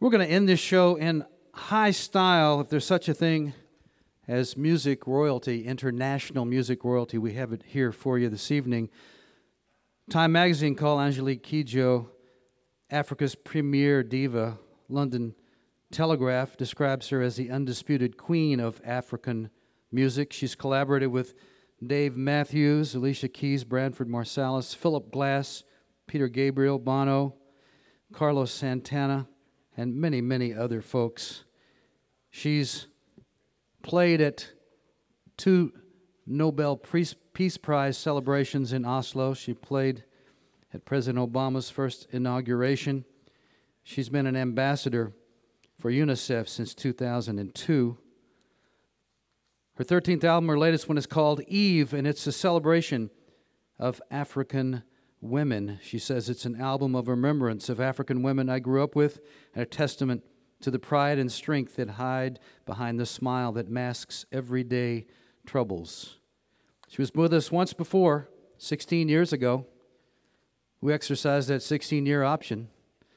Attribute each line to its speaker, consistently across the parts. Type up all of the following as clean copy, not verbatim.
Speaker 1: We're going to end this show in high style, if there's such a thing as music royalty, international music royalty. We have it here for you this evening. Time magazine called Angelique Kidjo Africa's premier diva. London Telegraph describes her as the undisputed queen of African music. She's collaborated with Dave Matthews, Alicia Keys, Branford Marsalis, Philip Glass, Peter Gabriel, Bono, Carlos Santana, and many, many other folks. She's played at 2 Nobel Peace Prize celebrations in Oslo. She played at President Obama's first inauguration. She's been an ambassador for UNICEF since 2002. Her 13th album, her latest one, is called Eve, and it's a celebration of African women. She says it's an album of remembrance of African women I grew up with, and a testament to the pride and strength that hide behind the smile that masks everyday troubles. She was with us once before, 16 years ago. We exercised that 16-year option.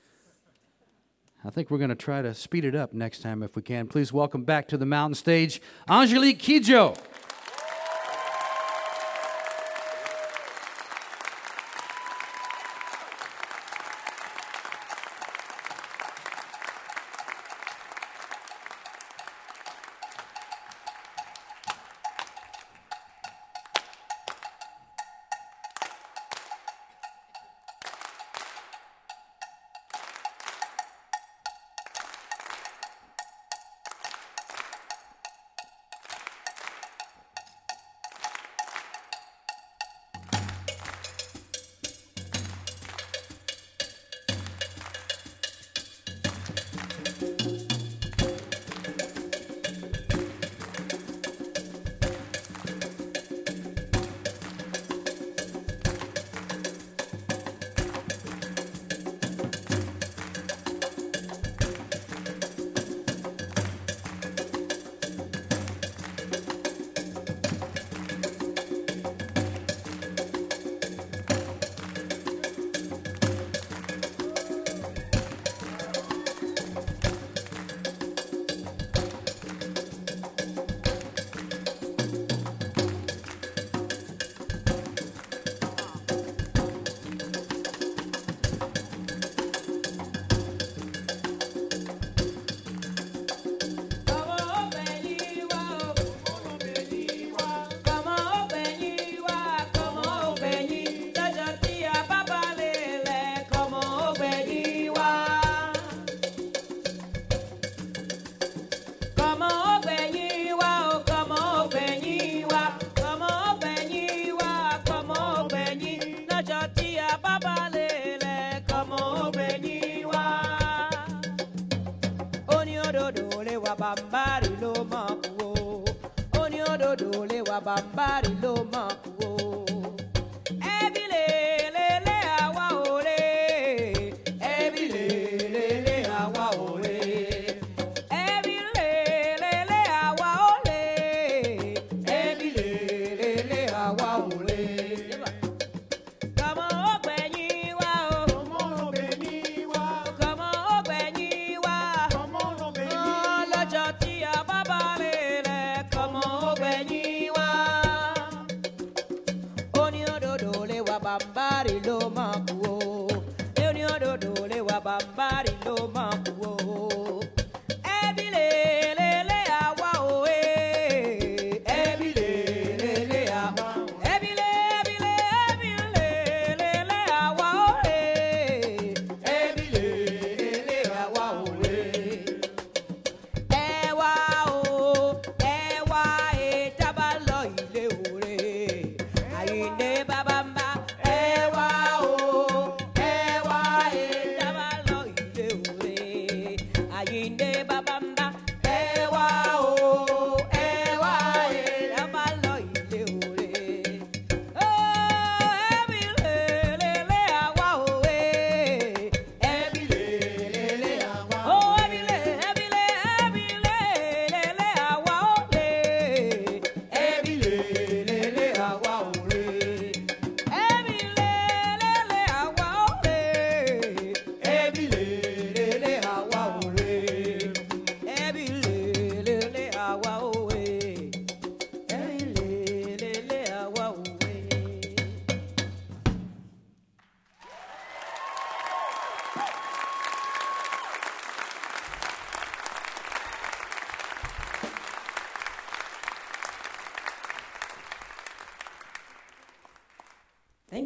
Speaker 1: I think we're going to try to speed it up next time if we can. Please welcome back to the mountain stage, Angelique Kidjo.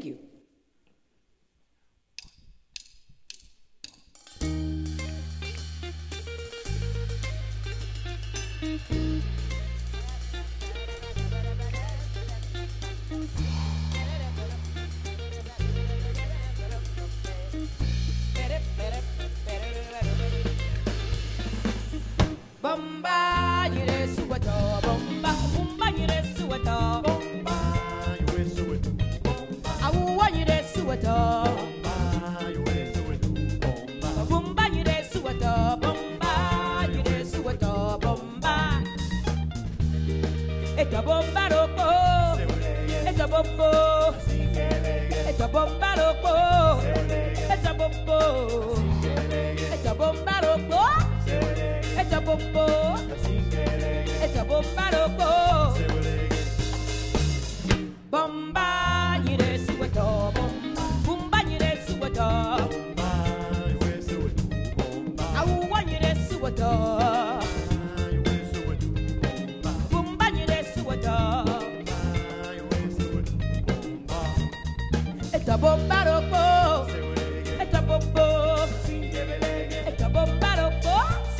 Speaker 2: Thank you. Bomba, you dey suwato, bomba, bomba, you dey suwato, bomba, you dey suwato, bomba, awuwa you dey suwato, bomba, you dey suwato, bomba, bomba you dey suwato, bomba, you dey suwato, bomba. It's a bomba roko, it's a bombo, it's a bomba roko, it's a bombo, it's a bomba roko. It's a bombo, it's a bomba roko. Bomba, you dey suwato, bomba, bomba you dey suwato, bomba, you dey suwato, bomba, awuwa you dey suwato, bomba you dey suwato, bomba, it's a bomba roko, it's a bombo, it's a bomba roko.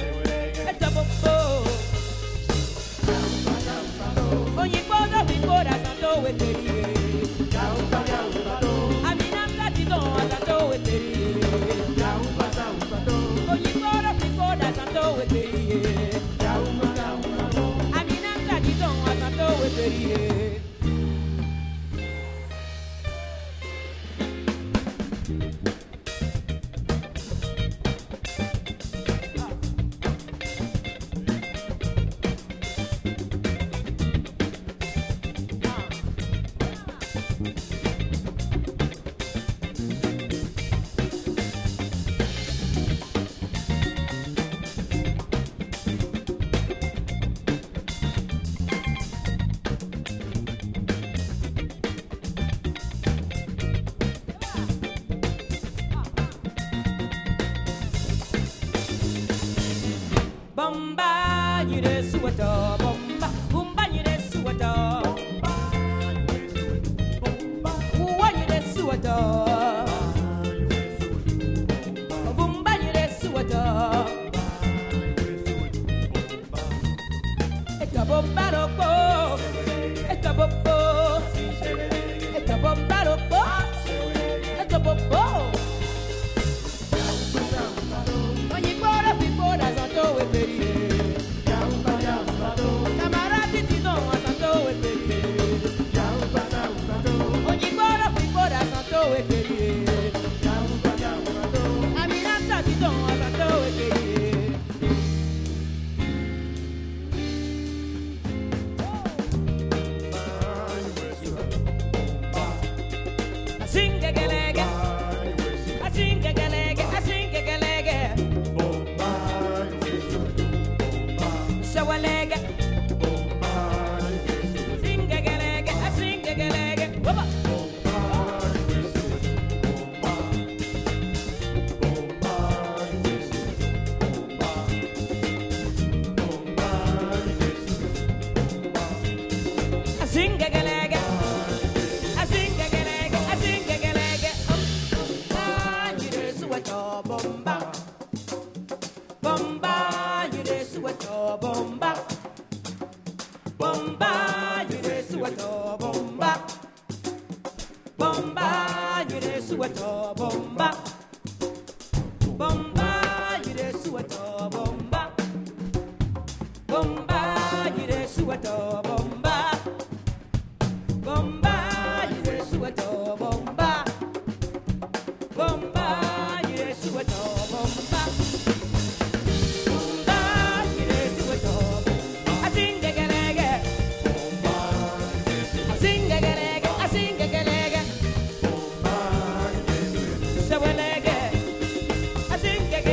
Speaker 2: Bomba, you dey suwato, bomba, bomba you dey suwato, bomba, uwa you dey suwato, bomba you dey suwato, it's a bomba roko, it's a bombo, it's a bomba roko, it's a bombo.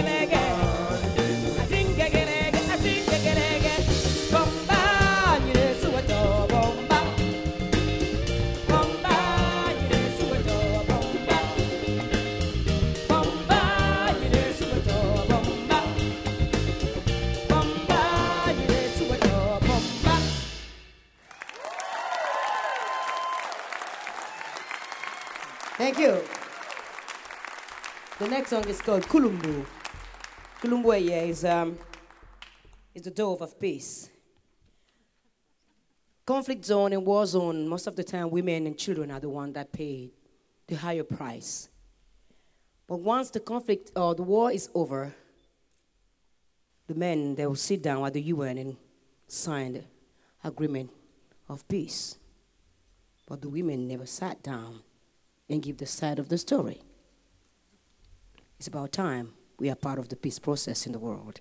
Speaker 2: Bomba, Thank you. The next song is called Kulumbu. Kulumbu is the dove of peace. Conflict zone and war zone, most of the time women and children are the ones that pay the higher price. But once the conflict or the war is over, the men, they will sit down at the UN and sign the agreement of peace. But the women never sat down and give the side of the story. It's about time we are part of the peace process in the world.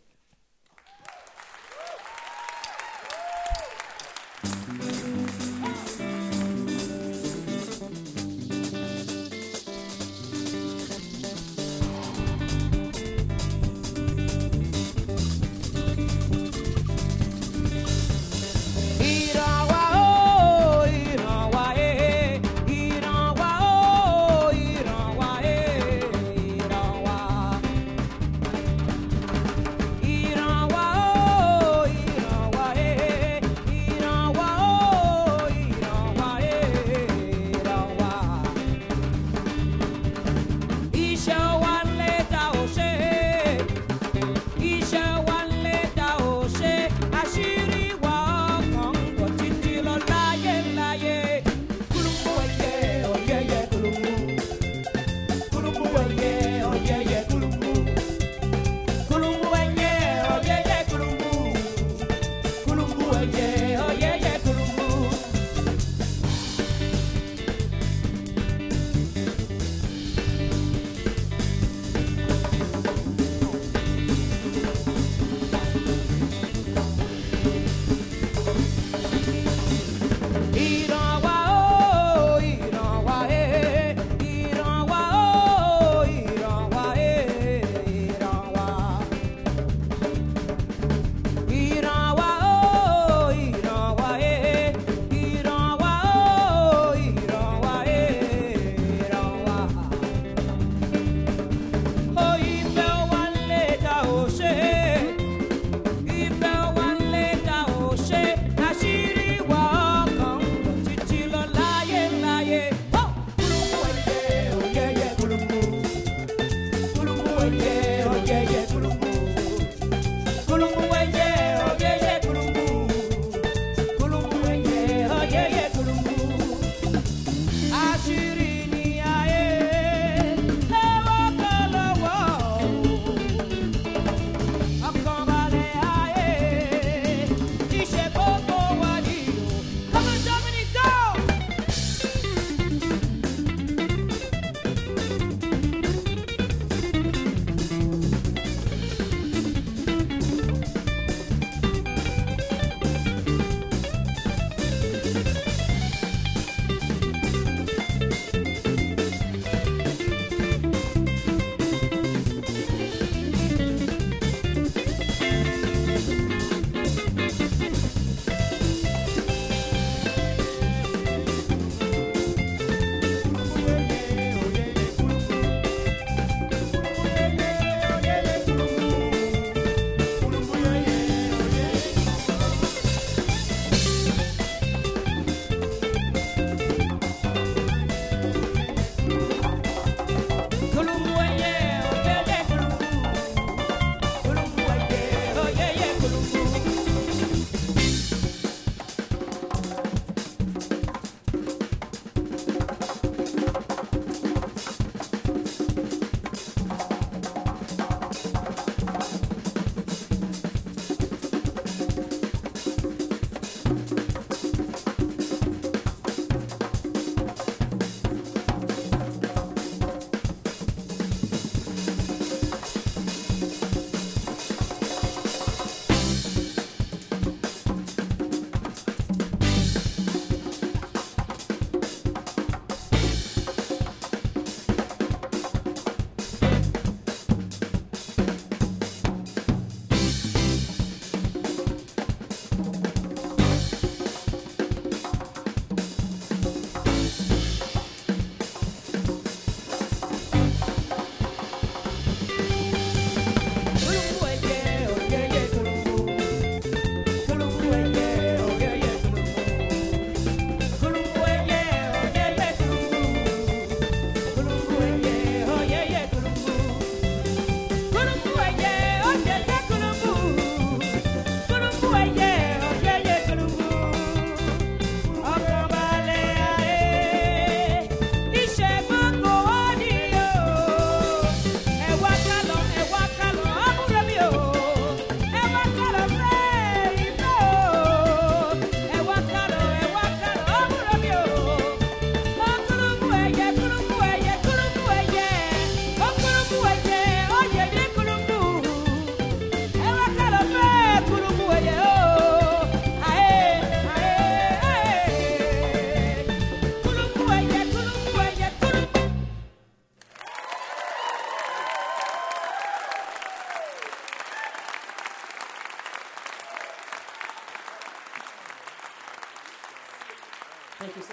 Speaker 3: Thank you, sir.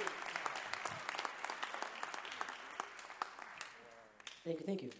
Speaker 3: Thank you, thank you.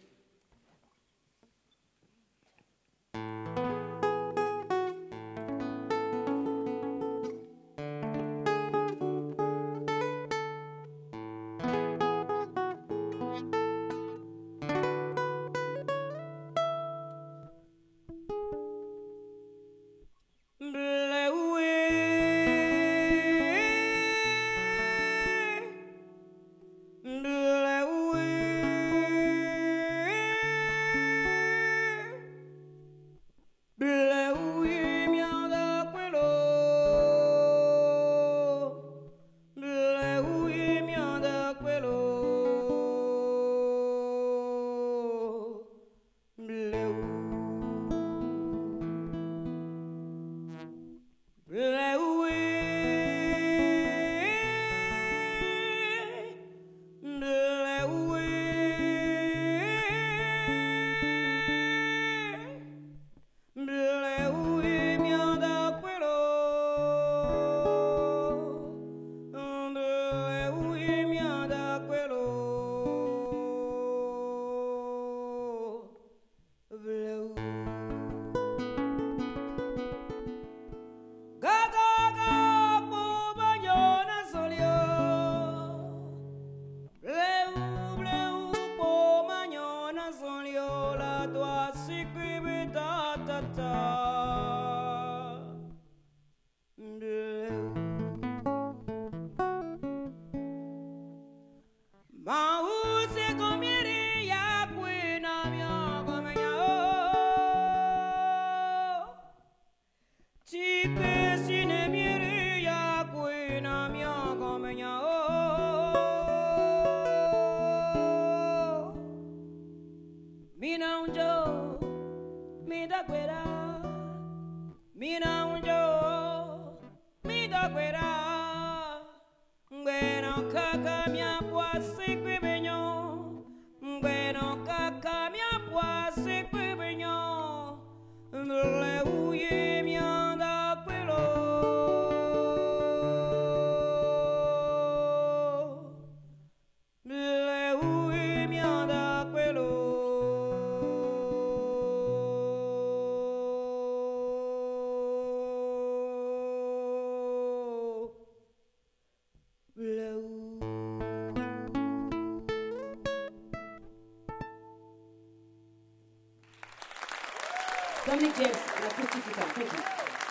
Speaker 3: Dominic James, an acoustic guitar. Thank you.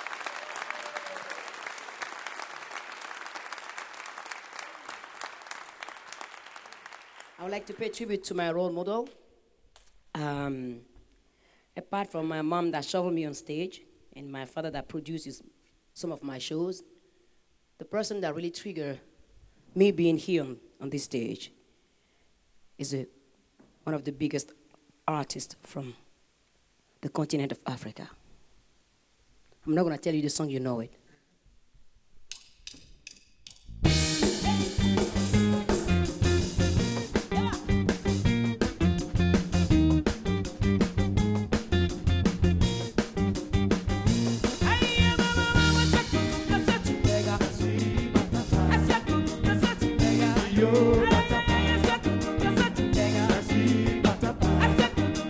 Speaker 3: I would like to pay tribute to my role model. Apart from my mom that shuffled me on stage and my father that produces some of my shows, the person that really triggered me being here on this stage is one of the biggest artists from the continent of Africa. I'm not going to tell you the song, you know it.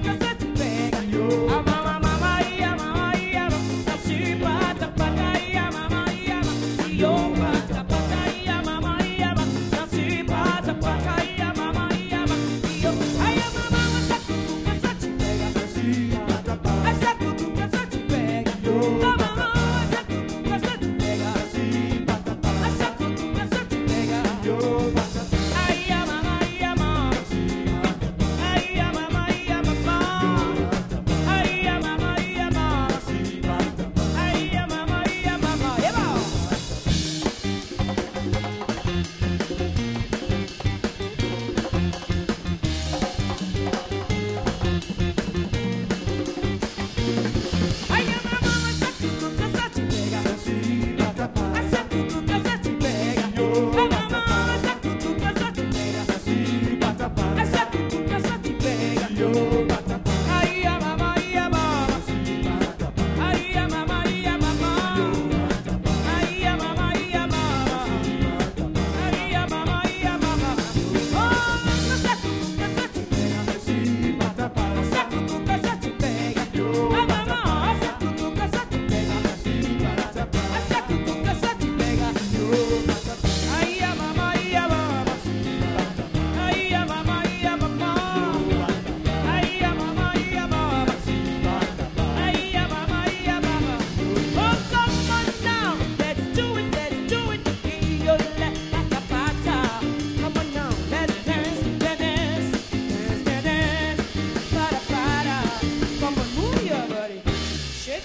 Speaker 2: Mama, mama, yeah, mama, yeah, she bata bata, yeah.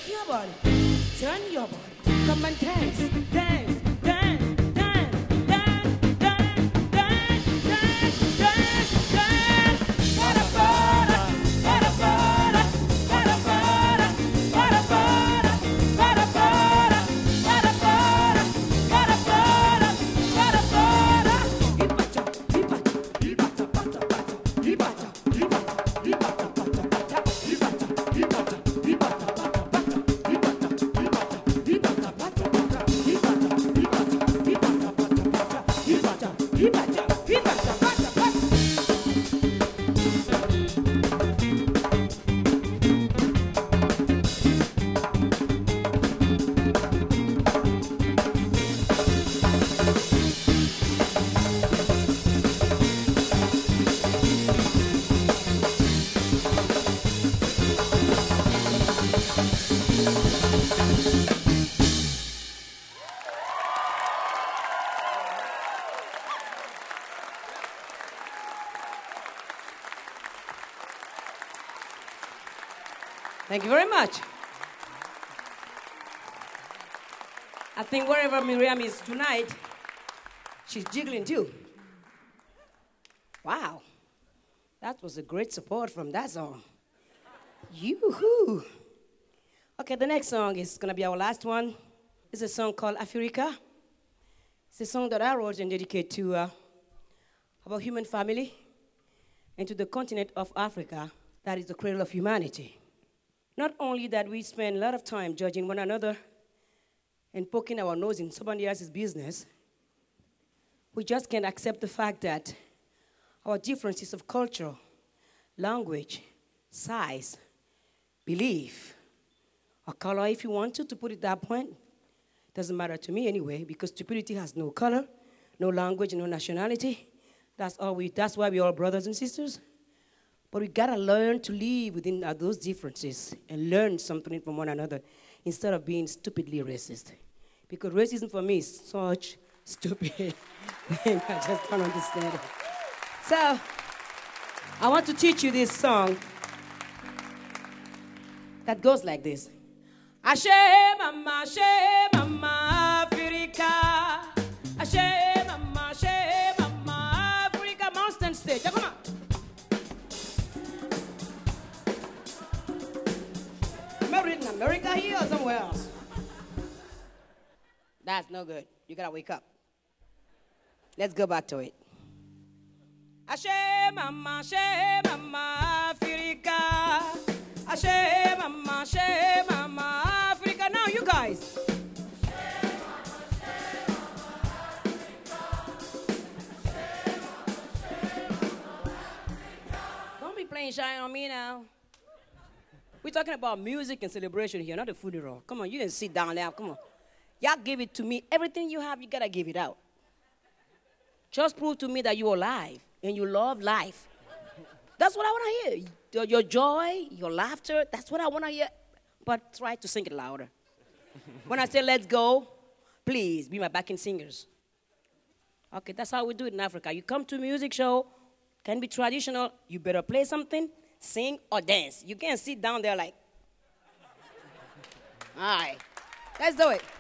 Speaker 3: Shake your body, turn your body, come and dance, dance, dance, dance, dance, dance, dance, dance, dance, dance. Para, para, para, para, para, para, para, para, para, para, para, para, para, para. Ipacha, ipacha, ipacha, pacha, pacha, ipacha, ipacha, ipacha, pacha, pacha, ipacha, ipacha, ipacha, pacha, pacha, ipacha, ipacha, pacha, pacha, ipacha, ipacha, pacha, pacha, ipacha, ipacha, ipacha, pacha, pacha. Thank you very much. I think wherever Miriam is tonight, she's jiggling too. Wow. That was a great support from that song. Yoo-hoo. Okay, the next song is going to be our last one. It's a song called Africa. It's a song that I wrote and dedicated to our human family and to the continent of Africa that is the cradle of humanity. Not only that we spend a lot of time judging one another and poking our nose in somebody else's business, we just can't accept the fact that our differences of culture, language, size, belief, or color, if you want to put it that point, doesn't matter to me anyway, because stupidity has no color, no language, no nationality. That's why we're all brothers and sisters. But we gotta learn to live within those differences and learn something from one another instead of being stupidly racist. Because racism for me is such stupid thing, I just don't understand it. So, I want to teach you this song that goes like this. Ashe mama, Africa. Ashe mama, Africa. Mountain stage, come on. Married in America here or somewhere else? That's no good. You gotta wake up. Let's go back to it. Ashe mama, Africa. Ashe mama, Africa. Now you guys. Don't be playing shy on me now. We're talking about music and celebration here, not a funeral. Come on, you didn't sit down there. Come on. Y'all give it to me. Everything you have, you gotta give it out. Just prove to me that you're alive and you love life. That's what I want to hear. Your joy, your laughter, that's what I want to hear. But try to sing it louder. When I say let's go, please be my backing singers. Okay, that's how we do it in Africa. You come to a music show, can be traditional, you better play something, sing or dance. You can't sit down there like, all right, let's do it.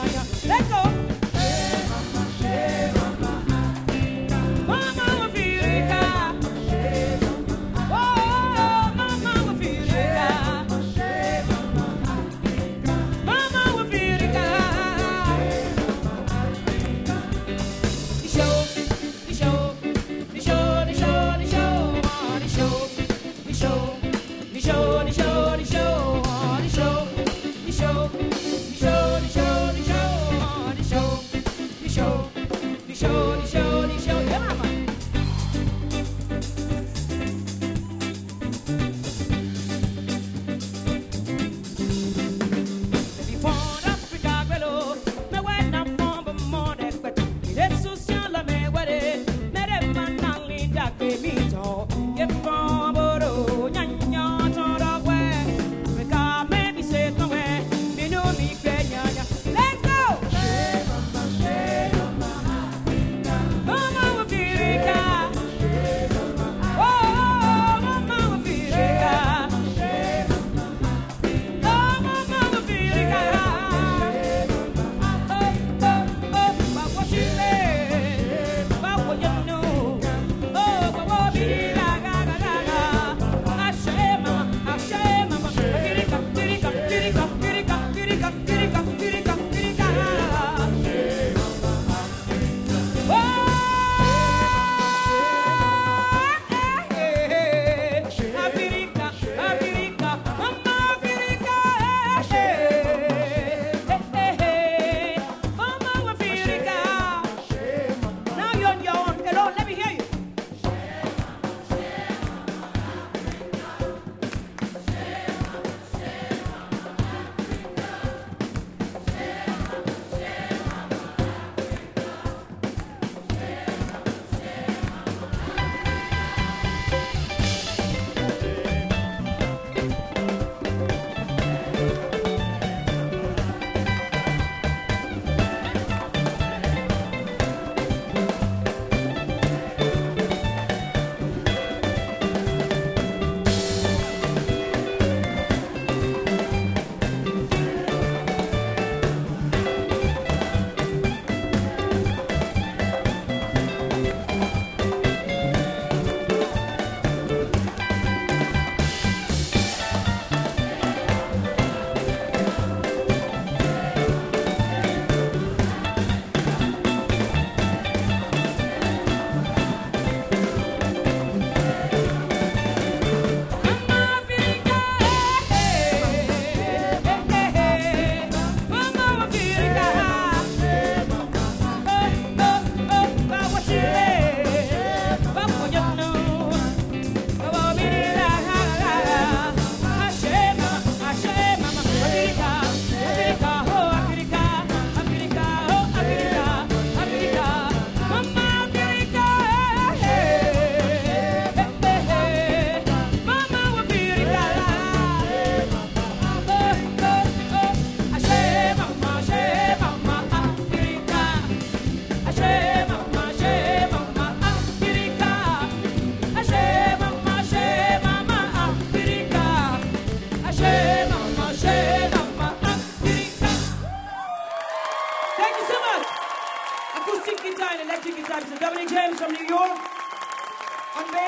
Speaker 3: Let's go.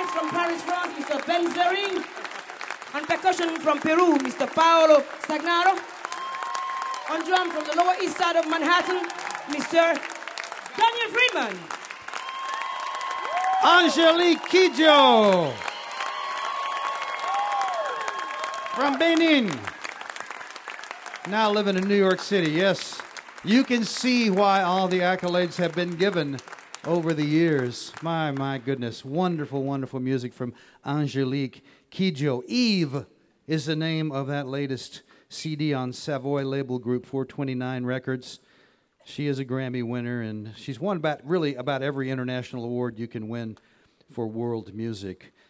Speaker 3: bass from Paris, France, Mr. Ben Zering. On percussion from Peru, Mr. Paolo Stagnaro. On drum from the Lower East Side of Manhattan, Mr. Daniel Freeman.
Speaker 1: Angelique Kidjo from Benin. Now living in New York City. Yes, you can see why all the accolades have been given over the years. My goodness. Wonderful, wonderful music from Angelique Kidjo. Eve is the name of that latest CD on Savoy label group 429 Records. She is a Grammy winner, and she's won about every international award you can win for world music.